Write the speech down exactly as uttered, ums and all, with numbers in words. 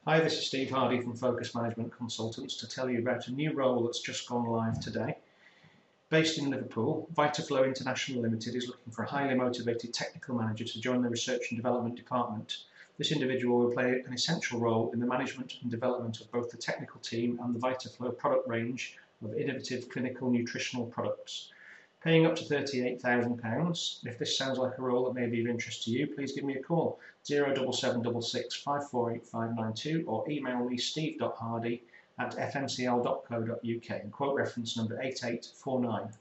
Hi, this is Steve Hardy from Focus Management Consultants to tell you about a new role that's just gone live today. Based in Liverpool, Vitaflow International Limited is looking for a highly motivated technical manager to join the research and development department. This individual will play an essential role in the management and development of both the technical team and the Vitaflow product range of innovative clinical nutritional products. Paying up to thirty-eight thousand pounds. If this sounds like a role that may be of interest to you, please give me a call, zero seven seven six six, five four eight five nine two, or email me steve dot hardy at f m c l dot co dot u k and quote reference number eight eight four nine.